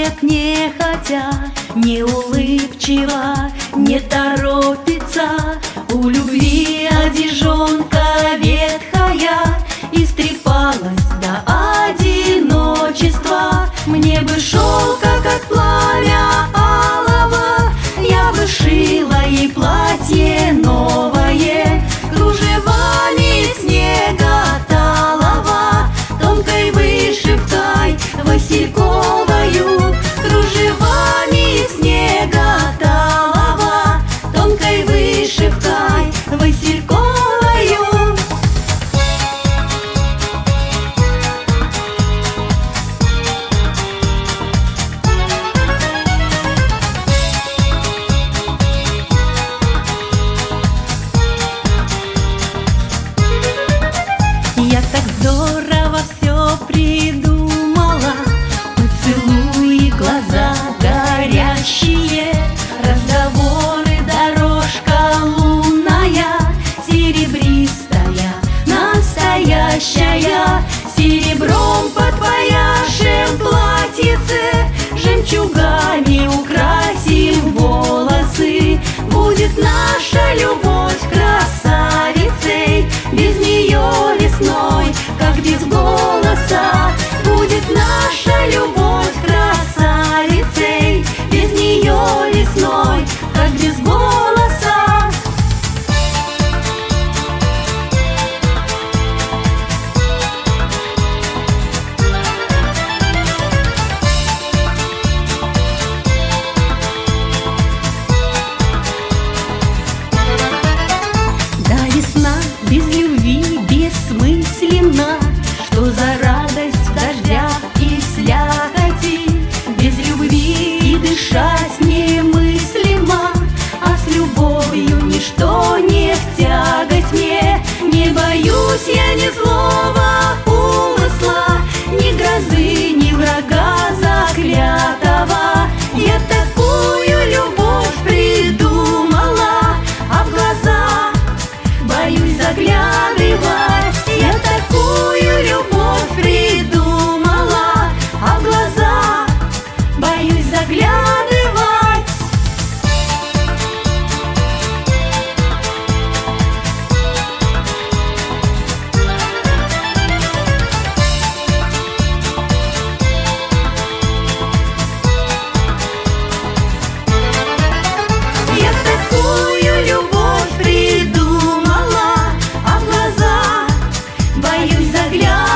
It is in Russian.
нет, не хотя, не улыбчива, не торопится. У любви одежонка ветхая истрепалась до одиночества. Мне бы шелка, как пламя алого, я бы шила ей платье новое, кружевами снега талого, тонкой вышивкой васильковою, кружевами снега талого, тонкой вышивкой васильковою. Я так здорово все придумала, поцелуи, глаза горящие, разговоры, дорожка лунная, серебристая, настоящая, серебром подпояшем платьице, жемчугами украсим волосы. Будет наша любовь красавицей, без нее лесной, как без голоса. Будет наша любовь красавицей, без нее лесной, как без голоса. Да, весна без любви бессмысленна, что за радость в дождях и слякоти. Без любви и дышать немыслимо, а с любовью ничто не в тягость мне. Не боюсь я ни злого умысла, ни грозы, ни врага заклятого. Я такую любовь придумала, а в глаза боюсь заглядывать. Я такую любовь придумала, а в глаза боюсь заглядывать. Я такую любовь придумала, а в глаза боюсь заглядывать.